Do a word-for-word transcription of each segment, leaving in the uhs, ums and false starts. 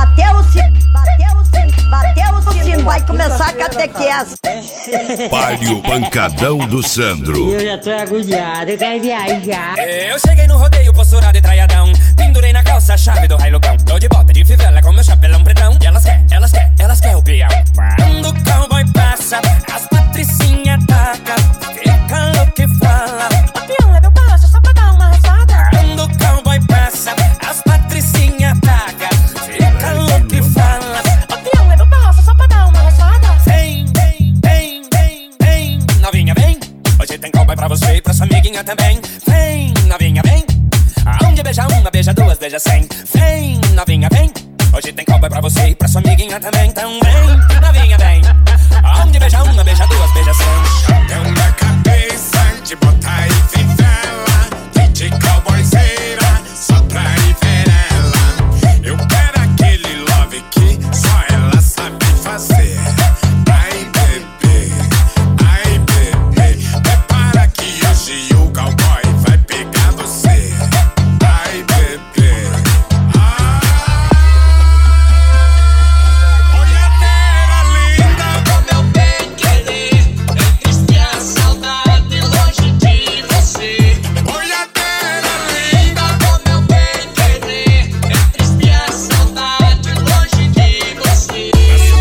bateu o sino, bateu o sino, bateu o sino, vai começar a catequese. Palio Pancadão do Sandro. Eu já tô agoniado, eu quero viajar. Eu cheguei no rodeio, posturado e traiadão. Pendurei na calça a chave do railugão. Tô de bota de fivela com meu chapelão pretão. E elas quer, elas quer, elas quer o peão. Quando o cowboy passa, as patricinhas tacam. Fica louco e fala: o peão é meu baixo, só pra dar uma risada. Quando o cowboy passa, as patricinhas tacam. Fica louco e fala: o peão é meu baixo, só pra dar uma risada. Vem, vem, vem, vem, vem, novinha vem. Hoje tem cowboy pra você e pra sua amiguinha também. Vem, novinha vem. Aonde beija uma, beija duas, beija cem. Vem, novinha vem. Hoje tem cowboy pra você e pra sua amiguinha também. Então vem, novinha vem. Aonde beija uma, beija duas, beija cem. Chapéu na cabeça, de botar e fivela. D J cowboyzeira, só pra ir ver ela. Eu quero aquele love que só ela sabe fazer. Ai bebê, ai bebê, prepara que hoje o cowboy vai pegar você. Ai bebê, ah. Olha linda, Meu bem querer, é triste a saudade longe de você. olhadeira linda. Meu bem querer, é triste a saudade longe de você.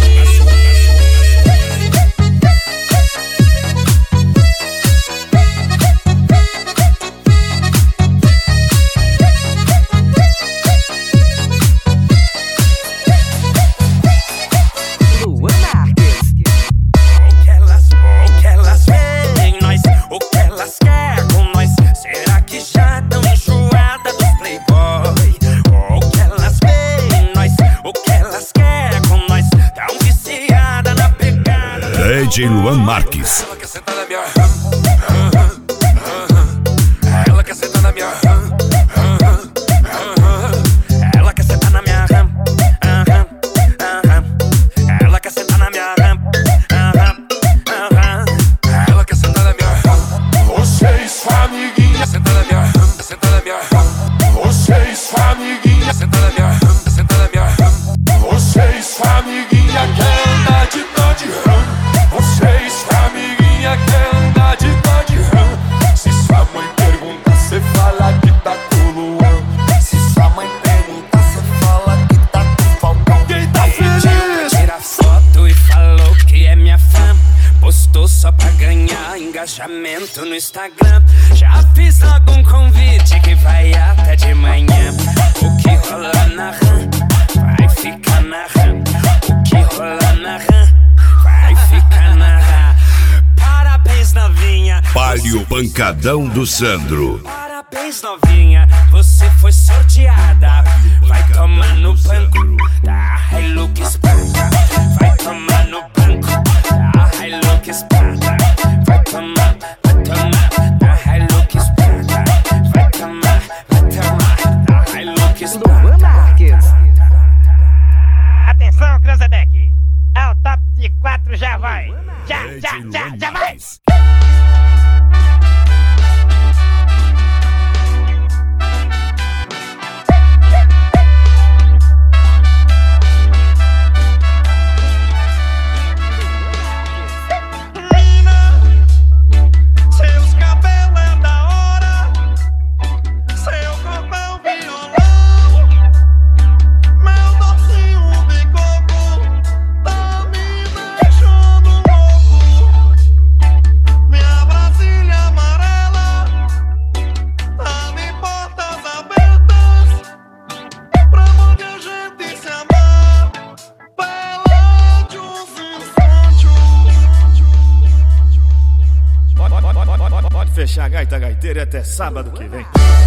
Luan Marques. O que elas, o que elas veem em nós, o que elas querem com nós. Será que já tão enjoada dos playboy? O que elas veem em nós, o que elas querem com nós. Tão viciada na pegada. D J Luan Marques. Ela quer sentar na minha ram, ram, ram, ram. Ela quer sentar na minha ram, ram, ram, ram. Ela quer sentar na minha ram, aham, aham. Ela quer sentar na minha ram, aham, aham. Ela quer sentar na minha ram. Você e sua amiguinha sentar na minha ram, sentar na minha ram. Você e sua amiguinha sentar na minha ram, sentar na minha ram. Você e sua amiguinha quer andar de Dodge Ram. Você e sua amiguinha quer andar de Dodge Ram. Se sua mãe perguntar, cê fala que tá com o Luan. Se sua mãe perguntar, cê fala que tá com o Falcão. Quem tá feliz? Tira foto e falou que é minha fã. Postou só pra ganhar engajamento no Instagram. Já fiz logo um convite que vai até de manhã. O que rola na RAM vai ficar na RAM. O que rola na RAM vai ficar na RAM. Parabéns, novinha. Palio Pancadão do Sandro. Parabéns, novinha, você foi sorteada. Vai tomar no banco da Hilux Prata. Vai tomar no banco da Hilux Prata. Vai tomar, vai tomar da Hilux Prata. Vai tomar, vai tomar da Hilux Luan Prata. Marques. Atenção, Cranzebeck. É o top de quatro, já vai. Já, D J já, já, Luan já vai. Marques. Seus cabelos é da hora, seu corpo é o violão, meu docinho de coco tá me deixando louco. Minha Brasília amarela tá de portas abertas pra onde a gente se amar pela de uns instantes. Pode, pode, pode, pode, pode fechar a gaita gaiteira até sábado que vem.